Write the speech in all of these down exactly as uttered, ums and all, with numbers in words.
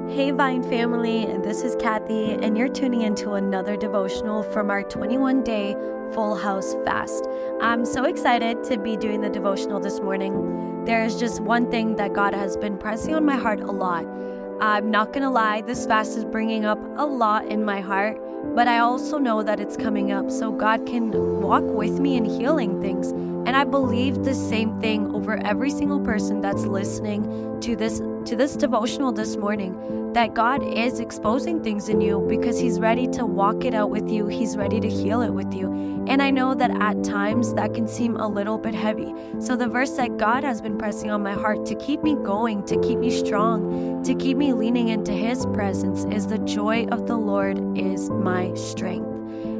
Hey Vine family, this is Kathy, and you're tuning into another devotional from our twenty-one day Full House Fast. I'm so excited to be doing the devotional this morning. There's just one thing that God has been pressing on my heart a lot. I'm not gonna lie, this fast is bringing up a lot in my heart, but I also know that it's coming up so God can walk with me in healing things. And I believe the same thing over every single person that's listening to this to this devotional this morning, that God is exposing things in you because He's ready to walk it out with you. He's ready to heal it with you. And I know that at times that can seem a little bit heavy. So the verse that God has been pressing on my heart to keep me going, to keep me strong, to keep me leaning into His presence is the joy of the Lord is my strength.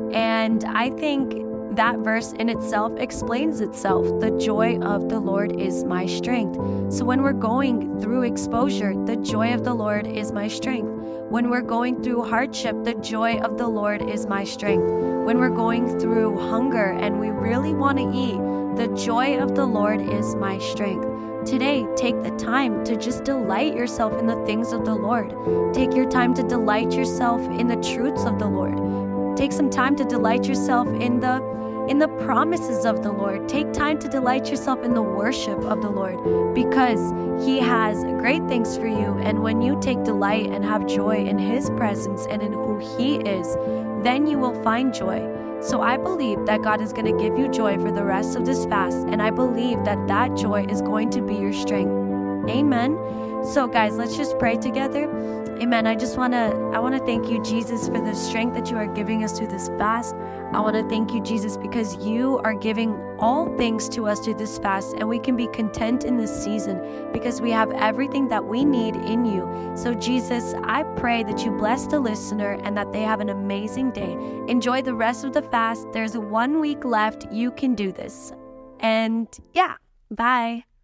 And I think that verse in itself explains itself. The joy of the Lord is my strength. So when we're going through exposure, the joy of the Lord is my strength. When we're going through hardship, the joy of the Lord is my strength. When we're going through hunger and we really want to eat, the joy of the Lord is my strength. Today, take the time to just delight yourself in the things of the Lord. Take your time to delight yourself in the truths of the Lord. Take some time to delight yourself in the in the promises of the Lord. Take time to delight yourself in the worship of the Lord because He has great things for you. And when you take delight and have joy in His presence and in who He is, then you will find joy. So I believe that God is going to give you joy for the rest of this fast. And I believe that that joy is going to be your strength. Amen. So guys, let's just pray together. Amen. I just want to I want to thank you, Jesus, for the strength that you are giving us through this fast. I want to thank you, Jesus, because you are giving all things to us through this fast, and we can be content in this season because we have everything that we need in you. So Jesus, I pray that you bless the listener and that they have an amazing day. Enjoy the rest of the fast. There's one week left. You can do this. And yeah, bye.